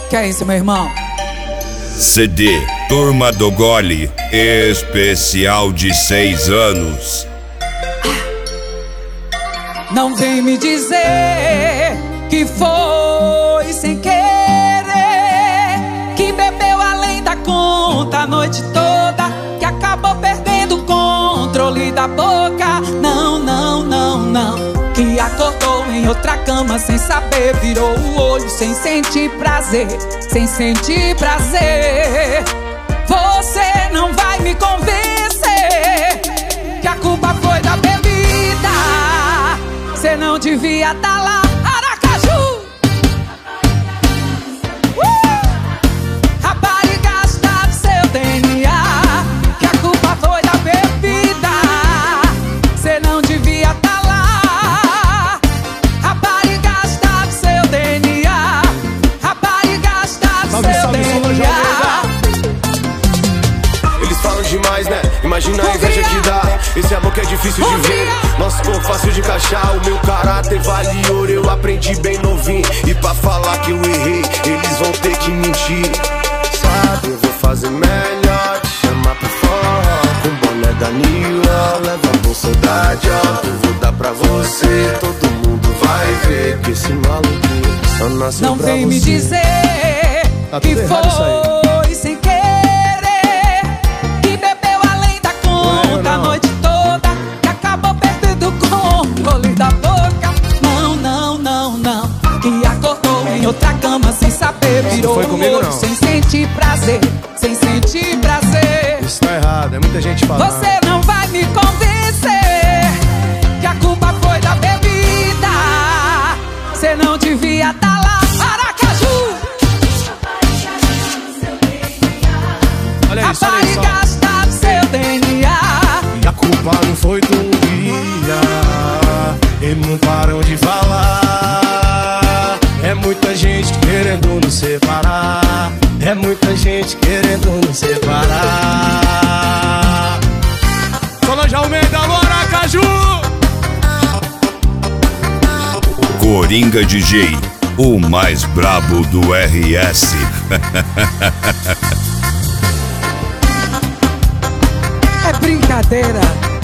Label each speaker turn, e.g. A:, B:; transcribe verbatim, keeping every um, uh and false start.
A: Que é isso, meu irmão?
B: C D Turma do Gole, especial de seis anos.
A: Não vem me dizer que foi sem querer, que bebeu além da conta a noite toda, que acabou perdendo o controle da boca. Não, não, não, não. Que acordou em outra cama sem saber, virou o olho sem sentir prazer, sem sentir prazer. Você não vai me convencer que a culpa foi da bebida. Você não devia estar lá, Aracaju. uh! Rapariga está no seu D N A, que a culpa foi da bebida. Você não devia estar lá. Rapariga está no seu D N A, rapariga está no
C: Salve,
A: seu
C: salve,
A: D
C: Solo
A: N A.
C: Eles falam demais, né? Imagina a inveja que dá. Esse amor que é difícil de ver, nosso corpo fácil de encaixar. O meu caráter vale ouro, eu aprendi bem novinho. E pra falar que eu errei, eles vão ter que mentir. Sabe, eu vou fazer melhor, te chamar pro forró com boné da Nila, leva a bolsa da Dior. Eu vou dar pra você, todo mundo vai ver que esse maluquinho só nasceu
A: Não
C: pra
A: vem
C: você.
A: me dizer
C: Tá
A: que
C: tudo errado isso aí.
A: foi sem querer, que bebeu além da conta a noite toda, que acabou perdendo o controle da boca. Não, não, não, não. Que acordou em outra cama sem saber, virou
C: foi
A: o
C: comigo,
A: olho
C: não.
A: sem sentir prazer, sem sentir prazer.
C: Isso tá errado, é muita gente falando.
A: Você não vai me convencer que a culpa foi da bebida. Você não devia estar lá, Aracaju.
C: Olha isso, olha isso,
A: Rapariga está no seu D N A.
C: e a culpa não foi do dia, eles não param de falar. É muita gente querendo nos separar, é muita gente querendo nos separar. Solange Almeida, alô Aracaju!
B: Coringa D J, o mais brabo do R S.
A: É brincadeira.